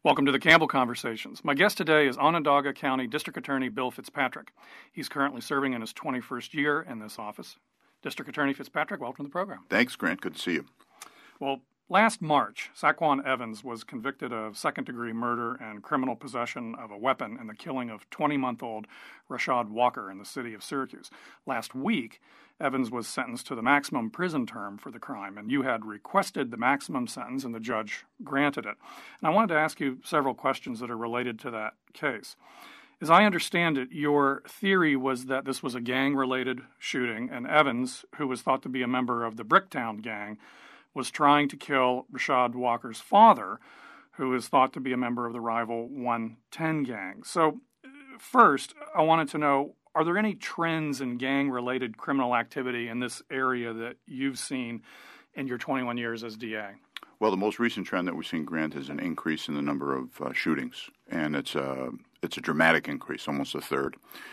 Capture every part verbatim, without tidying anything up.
Welcome to the Campbell Conversations. My guest today is Onondaga County District Attorney Bill Fitzpatrick. He's currently serving in his twenty-first year in this office. District Attorney Fitzpatrick, welcome to the program. Thanks, Grant. Good to see you. Well, last March, Saquon Evans was convicted of second-degree murder and criminal possession of a weapon in the killing of twenty-month-old Rashad Walker in the city of Syracuse. Last week, Evans was sentenced to the maximum prison term for the crime, and you had requested the maximum sentence, and the judge granted it. And I wanted to ask you several questions that are related to that case. As I understand it, your theory was that this was a gang-related shooting, and Evans, who was thought to be a member of the Bricktown gang, was trying to kill Rashad Walker's father, who is thought to be a member of the rival one ten gang. So, first, I wanted to know, are there any trends in gang-related criminal activity in this area that you've seen in your twenty-one years as D A? Well, the most recent trend that we've seen, Grant, is an increase in the number of uh, shootings, and it's a it's a dramatic increase, almost a third.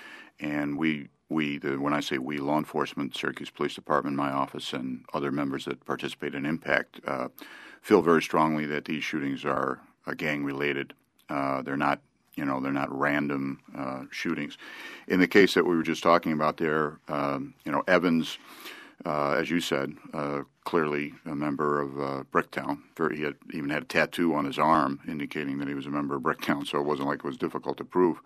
And we we the, when I say we, law enforcement, Syracuse Police Department, my office, and other members that participate in Impact uh, feel very strongly that these shootings are uh, gang-related. Uh, they're not. You know, they're not random uh, shootings. In the case that we were just talking about there, um, you know, Evans, uh, as you said, uh, clearly a member of uh, Bricktown. He had even had a tattoo on his arm indicating that he was a member of Bricktown, so it wasn't like it was difficult to prove.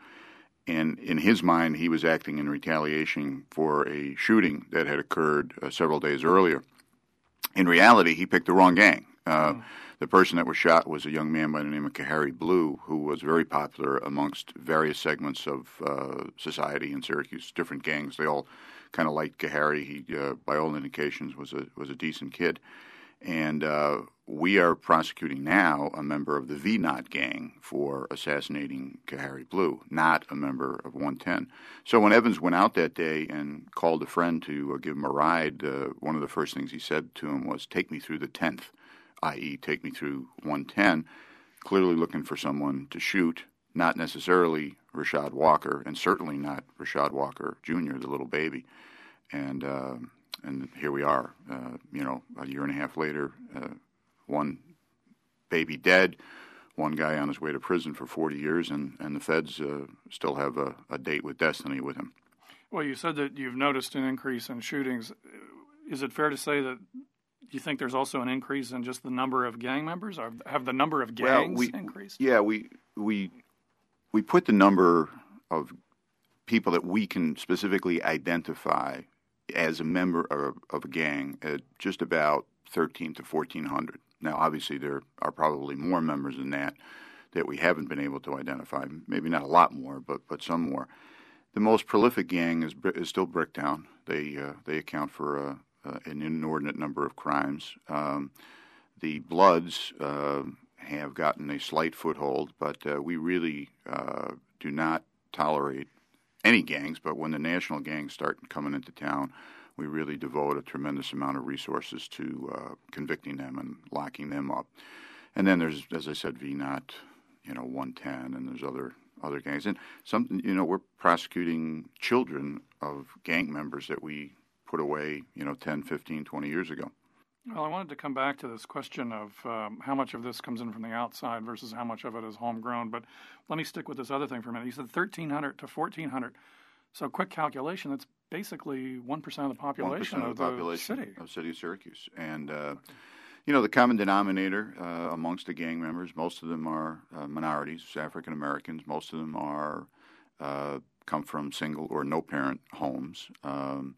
And in his mind, he was acting in retaliation for a shooting that had occurred uh, several days earlier. In reality, he picked the wrong gang. Uh, mm. The person that was shot was a young man by the name of Kahari Blue, who was very popular amongst various segments of uh, society in Syracuse, different gangs. They all kind of liked Kahari. He, uh, by all indications, was a was a decent kid. And uh, we are prosecuting now a member of the V N O T gang for assassinating Kahari Blue, not a member of one ten. So when Evans went out that day and called a friend to uh, give him a ride, uh, one of the first things he said to him was, "Take me through the tenth." that is take me through one ten, clearly looking for someone to shoot, not necessarily Rashad Walker, and certainly not Rashad Walker Junior, the little baby. And uh, and here we are, uh, you know, a year and a half later, uh, one baby dead, one guy on his way to prison for forty years, and, and the feds uh, still have a, a date with destiny with him. Well, you said that you've noticed an increase in shootings. Is it fair to say that you think there's also an increase in just the number of gang members? Or have the number of gangs well, we, increased? Yeah, we we we put the number of people that we can specifically identify as a member of, of a gang at just about thirteen to fourteen hundred. Now, obviously, there are probably more members than that that we haven't been able to identify. Maybe not a lot more, but but some more. The most prolific gang is is still Bricktown. They uh, they account for uh, uh, an inordinate number of crimes. Um, the Bloods uh, have gotten a slight foothold, but uh, we really uh, do not tolerate any gangs. But when the national gangs start coming into town, we really devote a tremendous amount of resources to uh, convicting them and locking them up. And then there's, as I said, V N O T, you know, one ten, and there's other other gangs. And some, you know, we're prosecuting children of gang members that we put away, you know, ten, fifteen, twenty years ago. Well, I wanted to come back to this question of um, how much of this comes in from the outside versus how much of it is homegrown. But let me stick with this other thing for a minute. You said thirteen hundred to fourteen hundred. So quick calculation, that's basically one percent of the population of the, of population the city. Of the city of Syracuse. And, uh, you know, the common denominator uh, amongst the gang members, most of them are uh, minorities, African Americans. Most of them are uh, come from single or no-parent homes. Um,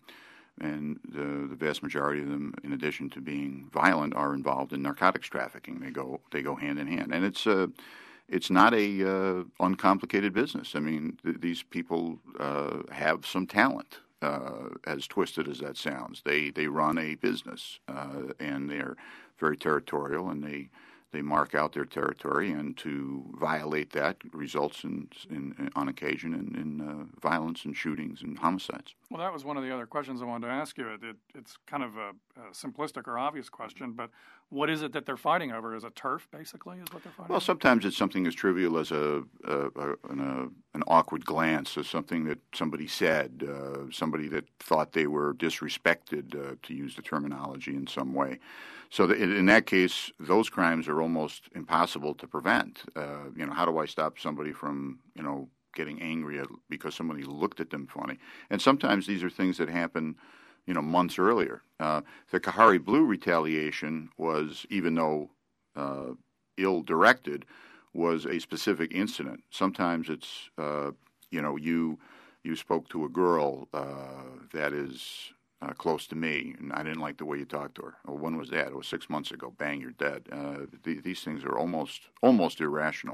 and the, the vast majority of them, in addition to being violent, are involved in narcotics trafficking. They go they go hand in hand. And it's uh, It's not a uh, uncomplicated business. I mean, th- these people uh, have some talent, uh, as twisted as that sounds. They they run a business, uh, and they're very territorial, and they they mark out their territory, and to violate that results in, in, in on occasion in, in uh, violence and shootings and homicides. Well, that was one of the other questions I wanted to ask you. It, it, it's kind of a, a simplistic or obvious question, but what is it that they're fighting over? Is it turf, basically, is what they're fighting Well, over? sometimes it's something as trivial as a, a, a, an, a an awkward glance, or something that somebody said, uh, somebody that thought they were disrespected, uh, to use the terminology in some way. So that in that case, those crimes are almost impossible to prevent. Uh, you know, how do I stop somebody from, you know, getting angry at, because somebody looked at them funny? And sometimes these are things that happen, you know, months earlier. Uh, the Kahari Blue retaliation was, even though uh, ill-directed, was a specific incident. Sometimes it's, uh, you know, you you spoke to a girl uh, that is uh, close to me, and I didn't like the way you talked to her. Well, when was that? It was six months ago. Bang, you're dead. Uh, th- these things are almost almost irrational.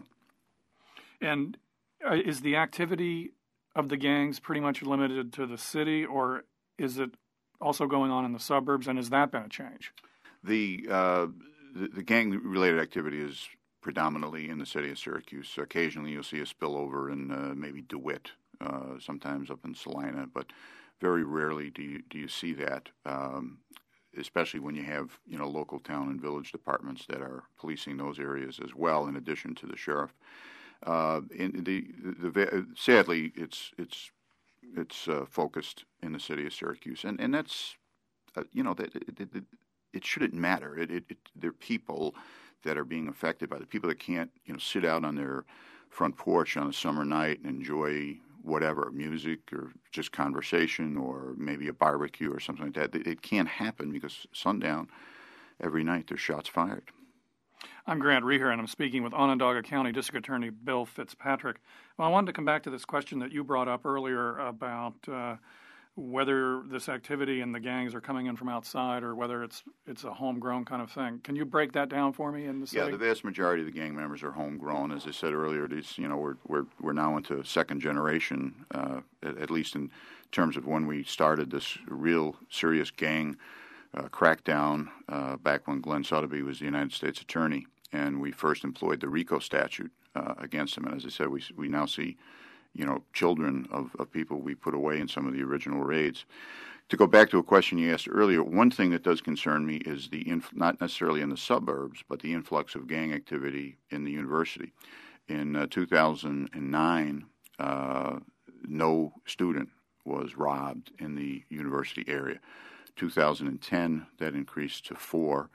And uh, is the activity of the gangs pretty much limited to the city, or is it also going on in the suburbs, and has that been a change? The uh, the, the gang-related activity is predominantly in the city of Syracuse. Occasionally you'll see a spillover in uh, maybe DeWitt, uh, sometimes up in Salina, but very rarely do you, do you see that, um, especially when you have, you know, local town and village departments that are policing those areas as well, in addition to the sheriff. Uh, in the, the, the sadly, it's it's it's uh, focused in the city of Syracuse, and and that's uh, you know that it, it, it, it shouldn't matter. It, it, it they're people that are being affected by the people that can't, you know, sit out on their front porch on a summer night and enjoy whatever, music or just conversation or maybe a barbecue or something like that. It, it can't happen because sundown every night there's shots fired. I'm Grant Reher, and I'm speaking with Onondaga County District Attorney Bill Fitzpatrick. Well, I wanted to come back to this question that you brought up earlier about uh, whether this activity and the gangs are coming in from outside or whether it's it's a homegrown kind of thing. Can you break that down for me in the city? Yeah, the vast majority of the gang members are homegrown. As I said earlier, these, you know, we're we're we're now into second generation, uh, at, at least in terms of when we started this real serious gang uh, crackdown uh, back when Glenn Sotheby was the United States Attorney. And we first employed the RICO statute uh, against him. And as I said, we we now see, you know, children of, of people we put away in some of the original raids. To go back to a question you asked earlier, one thing that does concern me is the inf- not necessarily in the suburbs, but the influx of gang activity in the university. In uh, two thousand nine, uh, no student was robbed in the university area. two thousand ten, that increased to four,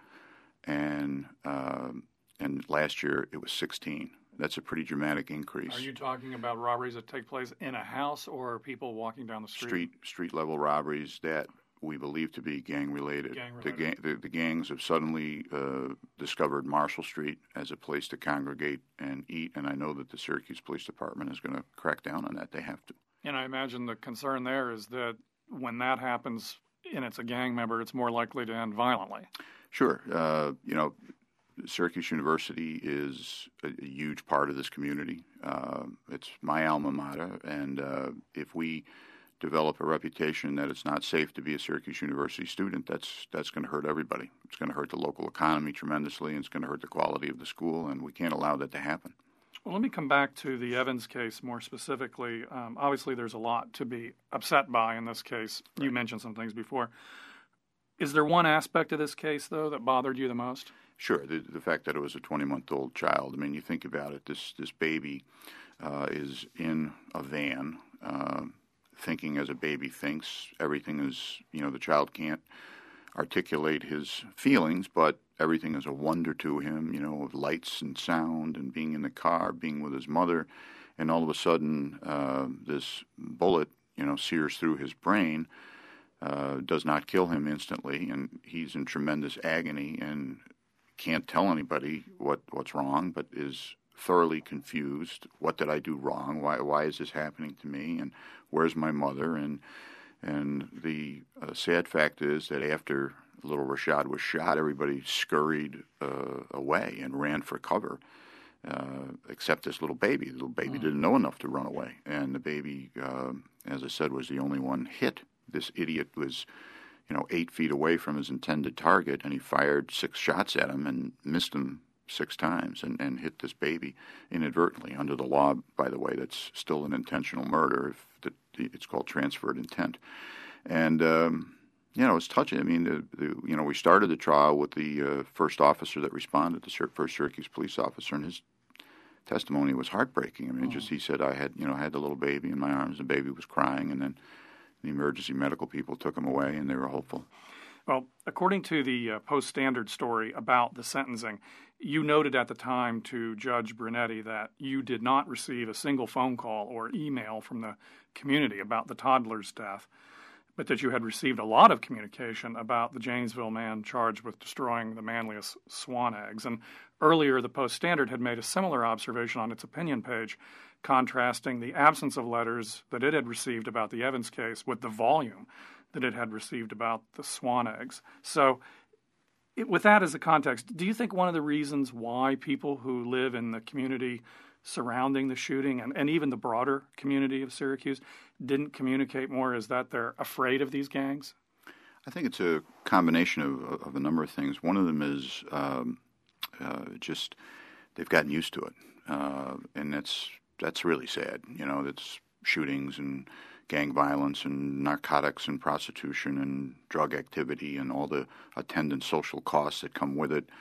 and um, and last year it was sixteen. That's a pretty dramatic increase. Are you talking about robberies that take place in a house or people walking down the street? Street street level robberies that we believe to be gang related. Gang the, related. ga- the, the gangs have suddenly uh, discovered Marshall Street as a place to congregate and eat, and I know that the Syracuse Police Department is going to crack down on that. They have to. And I imagine the concern there is that when that happens and it's a gang member, it's more likely to end violently. Sure. Uh, you know, Syracuse University is a, a huge part of this community. Uh, it's my alma mater, and uh, if we develop a reputation that it's not safe to be a Syracuse University student, that's that's going to hurt everybody. It's going to hurt the local economy tremendously, and it's going to hurt the quality of the school, and we can't allow that to happen. Well, let me come back to the Evans case more specifically. Um, obviously, there's a lot to be upset by in this case. Right. You mentioned some things before. Is there one aspect of this case, though, that bothered you the most? Sure, the, the fact that it was a twenty-month-old child. I mean, you think about it, this this baby uh, is in a van, uh, thinking as a baby thinks. Everything is, you know, the child can't articulate his feelings, but everything is a wonder to him, you know, lights and sound and being in the car, being with his mother, and all of a sudden uh, this bullet, you know, sears through his brain, uh, does not kill him instantly, and he's in tremendous agony and can't tell anybody what, what's wrong, but is thoroughly confused. What did I do wrong? Why why is this happening to me? And where's my mother? And and the uh, sad fact is that after little Rashad was shot, everybody scurried uh, away and ran for cover, uh, except this little baby. The little baby mm. didn't know enough to run away, and the baby, uh, as I said, was the only one hit. This idiot was, you know, eight feet away from his intended target, and he fired six shots at him and missed him six times and, and hit this baby inadvertently. Under the law, by the way, that's still an intentional murder. If the, it's called transferred intent. And um, you know, it's touching. I mean, the, the, you know, we started the trial with the uh, first officer that responded, the first Syracuse police officer, and his testimony was heartbreaking. I mean, oh. just he said, I had, you know, I had the little baby in my arms, the baby was crying, and then the emergency medical people took him away, and they were hopeful. Well, according to the uh, Post-Standard story about the sentencing, you noted at the time to Judge Brunetti that you did not receive a single phone call or email from the community about the toddler's death, but that you had received a lot of communication about the Janesville man charged with destroying the manliest swan eggs. And earlier, the Post-Standard had made a similar observation on its opinion page, contrasting the absence of letters that it had received about the Evans case with the volume that it had received about the swan eggs. So it, with that as a context, do you think one of the reasons why people who live in the community surrounding the shooting and, and even the broader community of Syracuse didn't communicate more is that they're afraid of these gangs? I think it's a combination of, of a number of things. One of them is um, uh, just they've gotten used to it, uh, and that's that's really sad. You know, it's shootings and gang violence and narcotics and prostitution and drug activity and all the attendant social costs that come with it.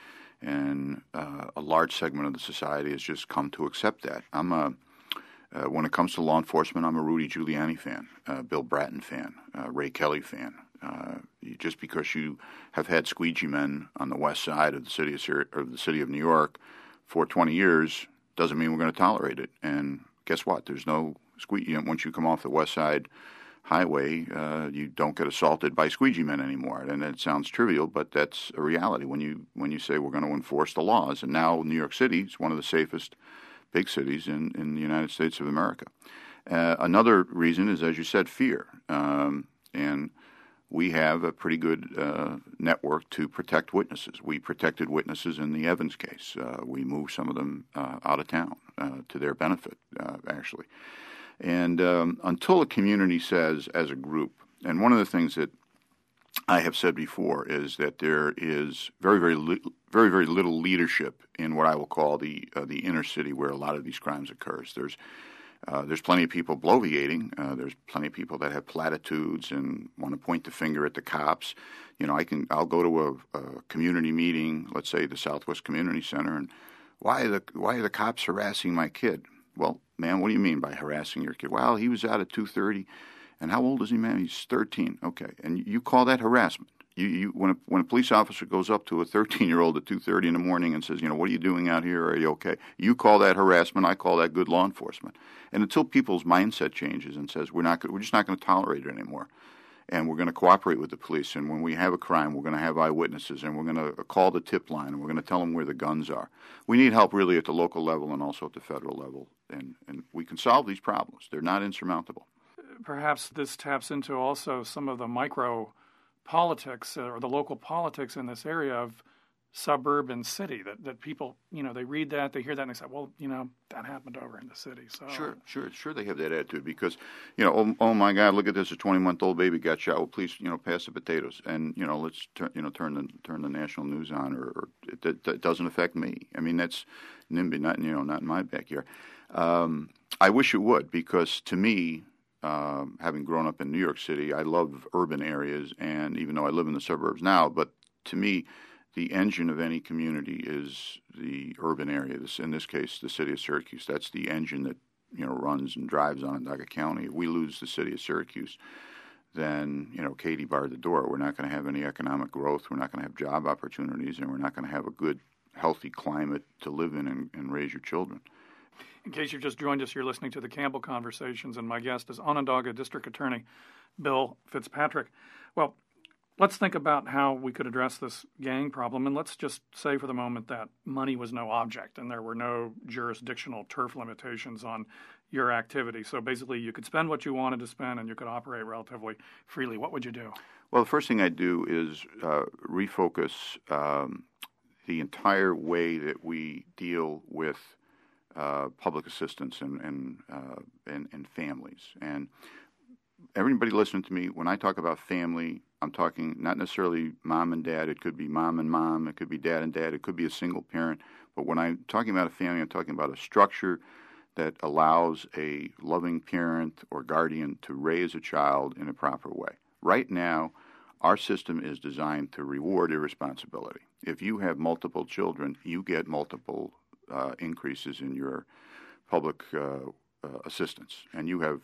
And uh, a large segment of the society has just come to accept that. I'm a, uh, when it comes to law enforcement, I'm a Rudy Giuliani fan, uh, Bill Bratton fan, uh, Ray Kelly fan. Uh, just because you have had squeegee men on the west side of the city of, Syri- or the city of New York for twenty years doesn't mean we're going to tolerate it. And guess what? There's no squeegee. You know, once you come off the west side highway, uh, you don't get assaulted by squeegee men anymore. And it sounds trivial, but that's a reality when you when you say we're going to enforce the laws. And now New York City is one of the safest big cities in, in the United States of America. Uh, another reason is, as you said, fear. Um, and we have a pretty good uh, network to protect witnesses. We protected witnesses in the Evans case. Uh, we moved some of them uh, out of town uh, to their benefit, uh, actually. And um, until a community says as a group, and one of the things that I have said before is that there is very, very, li- very, very little leadership in what I will call the uh, the inner city where a lot of these crimes occurs. There's uh, there's plenty of people bloviating. Uh, there's plenty of people that have platitudes and want to point the finger at the cops. You know, I can I'll go to a, a community meeting, let's say the Southwest Community Center, and why are the why are the cops harassing my kid? Well, man, what do you mean by harassing your kid? Well, he was out at two thirty, and how old is he, man? He's thirteen. Okay, and you call that harassment? You, you when a, when a police officer goes up to a thirteen-year-old at two thirty in the morning and says, you know, what are you doing out here? Are you okay? You call that harassment. I call that good law enforcement. And until people's mindset changes and says we're not, we're just not going to tolerate it anymore, and we're going to cooperate with the police. And when we have a crime, we're going to have eyewitnesses, and we're going to call the tip line, and we're going to tell them where the guns are. We need help really at the local level and also at the federal level, and, and we can solve these problems. They're not insurmountable. Perhaps this taps into also some of the micro politics or the local politics in this area of suburb and city, that, that people, you know, they read that, they hear that, and they say, well, you know, that happened over in the city. So Sure, sure, sure they have that attitude because, you know, oh, oh my God, look at this, a twenty-month-old baby got shot. Well, please, you know, pass the potatoes. And, you know, let's, turn, you know, turn the turn the national news on, or, or it, it, it doesn't affect me. I mean, that's NIMBY, not, you know, not in my backyard. Um, I wish it would because, to me, um, having grown up in New York City, I love urban areas, and even though I live in the suburbs now, but to me, the engine of any community is the urban area. This, in this case, the city of Syracuse. That's the engine that, you know, runs and drives Onondaga County. If we lose the city of Syracuse, then, you know, Katie barred the door. We're not going to have any economic growth. We're not going to have job opportunities, and we're not going to have a good, healthy climate to live in and, and raise your children. In case you've just joined us, you're listening to the Campbell Conversations, and my guest is Onondaga District Attorney Bill Fitzpatrick. Well, let's think about how we could address this gang problem, and let's just say for the moment that money was no object and there were no jurisdictional turf limitations on your activity. So basically you could spend what you wanted to spend and you could operate relatively freely. What would you do? Well, the first thing I'd do is uh, refocus um, the entire way that we deal with uh, public assistance and and, uh, and and families. And everybody listening to me, when I talk about family, I'm talking not necessarily mom and dad. It could be mom and mom. It could be dad and dad. It could be a single parent. But when I'm talking about a family, I'm talking about a structure that allows a loving parent or guardian to raise a child in a proper way. Right now, our system is designed to reward irresponsibility. If you have multiple children, you get multiple uh, increases in your public uh, uh, assistance, and you have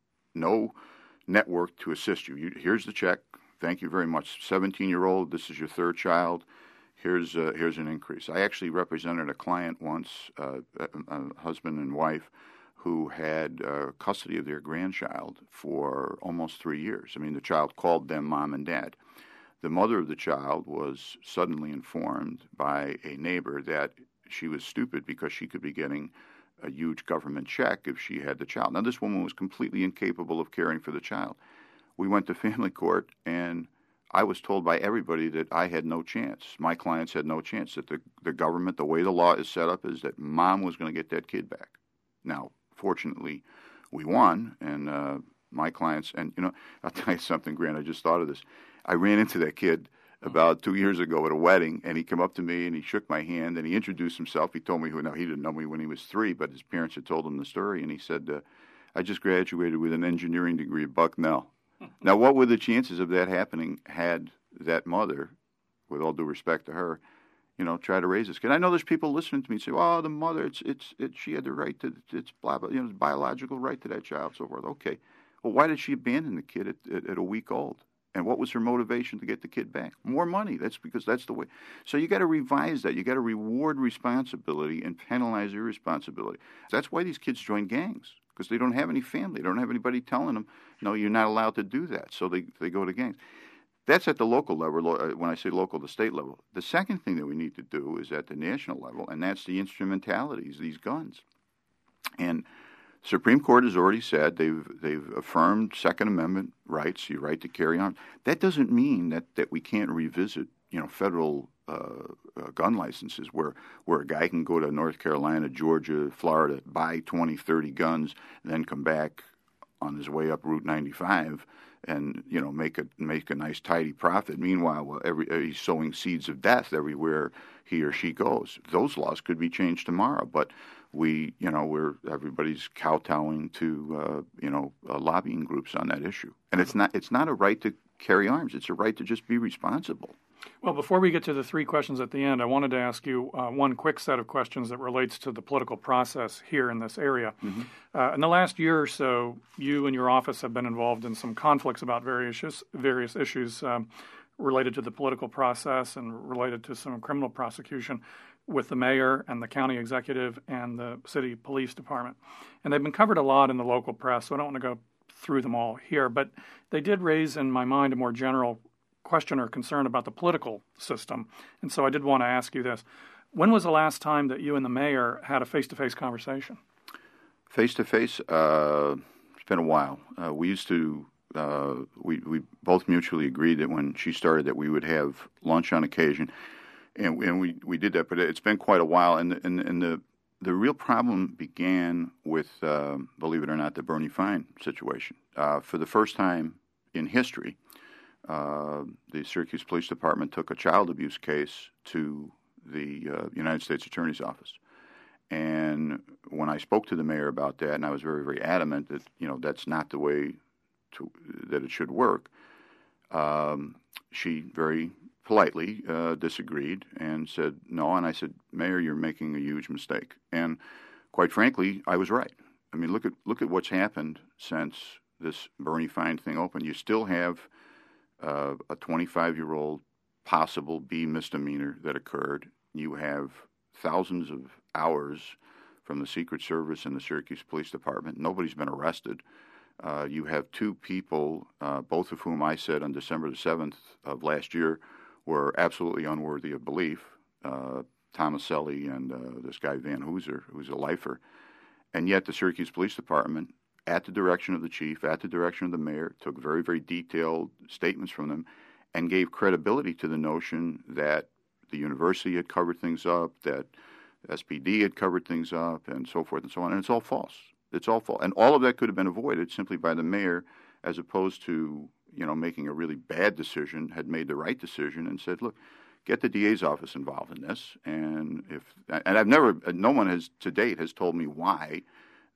no network to assist you. you. Here's the check. Thank you very much. seventeen-year-old, this is your third child. Here's uh, here's an increase. I actually represented a client once, uh, a, a husband and wife, who had uh, custody of their grandchild for almost three years. I mean, the child called them mom and dad. The mother of the child was suddenly informed by a neighbor that she was stupid because she could be getting a huge government check if she had the child. Now, this woman was completely incapable of caring for the child. We went to family court, and I was told by everybody that I had no chance. My clients had no chance, that the, the government, the way the law is set up, is that mom was going to get that kid back. Now, fortunately, we won, and uh, my clients, and, you know, I'll tell you something, Grant, I just thought of this. I ran into that kid about two years ago at a wedding, and he came up to me, and he shook my hand, and he introduced himself. He told me who, now he didn't know me when he was three, but his parents had told him the story, and he said, uh, I just graduated with an engineering degree at Bucknell. Now, what were the chances of that happening had that mother, with all due respect to her, you know, try to raise this kid? I know there's people listening to me say, "Oh, the mother, it's it's it, she had the right to, it's blah blah, you know, biological right to that child, so forth." Okay, well, why did she abandon the kid at, at, at a week old? And what was her motivation to get the kid back? More money. That's because that's the way. So you got to revise that. You got to reward responsibility and penalize irresponsibility. That's why these kids join gangs, because they don't have any family. They don't have anybody telling them, no, you're not allowed to do that. So they, they go to gangs. That's at the local level. When I say local, the state level. The second thing that we need to do is at the national level, and that's the instrumentalities, these guns. And Supreme Court has already said they've they've affirmed Second Amendment rights, your right to carry arms. That doesn't mean that, that we can't revisit, you know, federal uh, uh, gun licenses where where a guy can go to North Carolina, Georgia, Florida, buy twenty, thirty guns, and then come back on his way up Route ninety-five and, you know, make a make a nice tidy profit. Meanwhile, well, every uh, he's sowing seeds of death everywhere he or she goes. Those laws could be changed tomorrow, but we, you know, we're everybody's kowtowing to, uh, you know, uh, lobbying groups on that issue, and it's not it's not a right to carry arms; it's a right to just be responsible. Well, before we get to the three questions at the end, I wanted to ask you uh, one quick set of questions that relates to the political process here in this area. Mm-hmm. Uh, in the last year or so, you and your office have been involved in some conflicts about various issues, various issues um, related to the political process and related to some criminal prosecution with the mayor and the county executive and the city police department. And they've been covered a lot in the local press, so I don't want to go through them all here. But they did raise in my mind a more general question or concern about the political system. And so I did want to ask you this. When was the last time that you and the mayor had a face-to-face conversation? Face-to-face, uh, it's been a while. Uh, we used to, uh, we, we both mutually agreed that when she started that we would have lunch on occasion. And, and we, we did that, but it's been quite a while. And, and, and the, the real problem began with, uh, believe it or not, the Bernie Fine situation. Uh, for the first time in history, uh, the Syracuse Police Department took a child abuse case to the uh, United States Attorney's Office. And when I spoke to the mayor about that, and I was very, very adamant that, you know, that's not the way to, that it should work, um, she very politely uh, disagreed and said no. And I said, Mayor, you're making a huge mistake. And quite frankly, I was right. I mean, look at look at what's happened since this Bernie Fine thing opened. You still have uh, a twenty-five-year-old possible B misdemeanor that occurred. You have thousands of hours from the Secret Service and the Syracuse Police Department. Nobody's been arrested. Uh, you have two people, uh, both of whom I said on December the seventh of last year were absolutely unworthy of belief, uh, Tomaselli and uh, this guy Van Hooser, who's a lifer. And yet the Syracuse Police Department, at the direction of the chief, at the direction of the mayor, took very, very detailed statements from them and gave credibility to the notion that the university had covered things up, that S P D had covered things up, and so forth and so on. And it's all false. It's all false. And all of that could have been avoided simply by the mayor, as opposed to, you know, making a really bad decision, had made the right decision and said, look, get the D A's office involved in this. And if, and I've never, no one has to date has told me why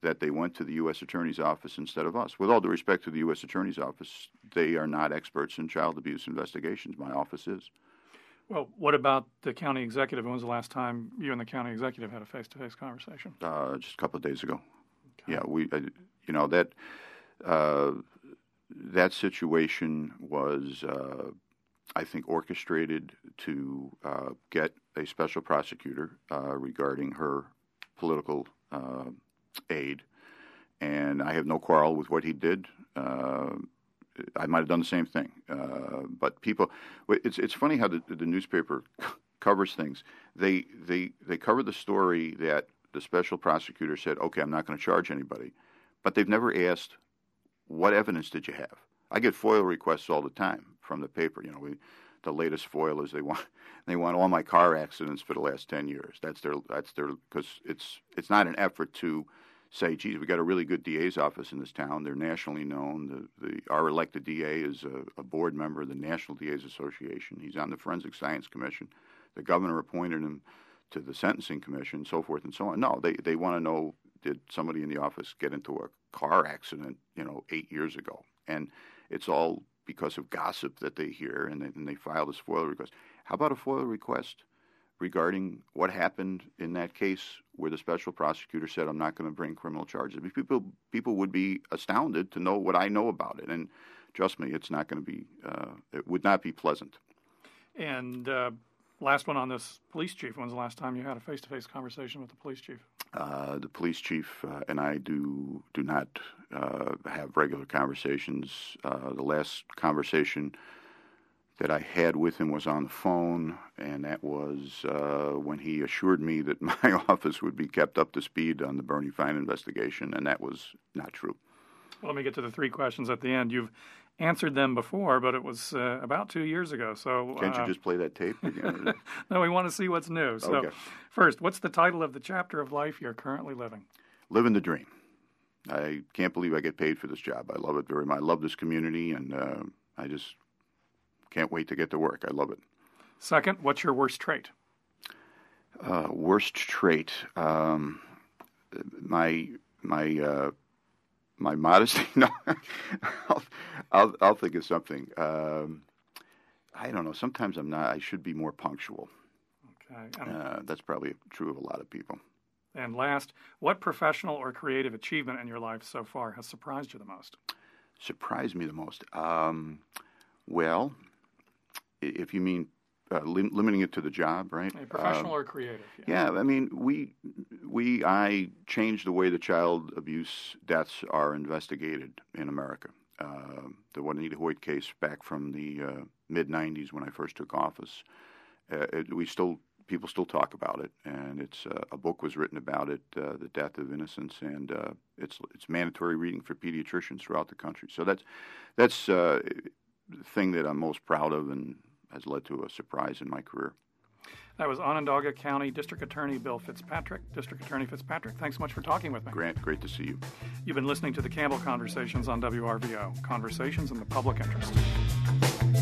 that they went to the U S Attorney's Office instead of us. With all due respect to the U S Attorney's Office, they are not experts in child abuse investigations. My office is. Well, what about the county executive? When was the last time you and the county executive had a face-to-face conversation? Uh, just a couple of days ago. Okay. Yeah, we, uh, you know, that uh, that situation was, uh, I think, orchestrated to uh, get a special prosecutor uh, regarding her political uh, aid, and I have no quarrel with what he did. Uh, I might have done the same thing, uh, but people, it's it's funny how the, the newspaper covers things. They they they cover the story that the special prosecutor said, "Okay, I'm not going to charge anybody," but they've never asked, "What evidence did you have?" I get FOIL requests all the time from the paper. You know, we, the latest FOIL is they want they want all my car accidents for the last ten years. That's their that's their because it's it's not an effort to say, geez, we got a really good D A's office in this town. They're nationally known. The, the our elected D A is a, a board member of the National D A's Association. He's on the Forensic Science Commission. The governor appointed him to the Sentencing Commission, so forth and so on. No, they they want to know, did somebody in the office get into a car accident, you know, eight years ago? And it's all because of gossip that they hear, and they, and they file this FOIL request. How about a FOIL request regarding what happened in that case where the special prosecutor said, I'm not going to bring criminal charges? I mean, people people would be astounded to know what I know about it. And trust me, it's not going to be, uh, it would not be pleasant. And uh, last one on this police chief. When's the last time you had a face-to-face conversation with the police chief? Uh, the police chief uh, and I do do not uh, have regular conversations. Uh, the last conversation that I had with him was on the phone, and that was uh, when he assured me that my office would be kept up to speed on the Bernie Fine investigation, and that was not true. Well, let me get to the three questions at the end. You've answered them before, but it was uh, about two years ago. So Can't uh, you just play that tape again? No, we want to see what's new. So Okay. First, what's the title of the chapter of life you're currently living? Living the dream. I can't believe I get paid for this job. I love it very much. I love this community, and uh, I just can't wait to get to work. I love it. Second, what's your worst trait? Uh, worst trait. Um, my my uh, my modesty. No, I'll, I'll I'll think of something. Um, I don't know. Sometimes I'm not. I should be more punctual. Okay. And, Uh, that's probably true of a lot of people. and last, what professional or creative achievement in your life so far has surprised you the most? Surprised me the most. Um, well, if you mean uh, lim- limiting it to the job, right? A professional Um, or creative? Yeah, I mean, we, we, I changed the way the child abuse deaths are investigated in America. Uh, the Juanita Hoyt case back from the uh, mid nineties when I first took office, uh, it, we still, people still talk about it, and it's uh, a book was written about it, uh, The Death of Innocence, and uh, it's it's mandatory reading for pediatricians throughout the country. So that's that's uh, the thing that I'm most proud of, and has led to a surprise in my career. That was Onondaga County District Attorney Bill Fitzpatrick. District Attorney Fitzpatrick, thanks so much for talking with me. Grant, great to see you. You've been listening to the Campbell Conversations on W R V O, conversations in the public interest.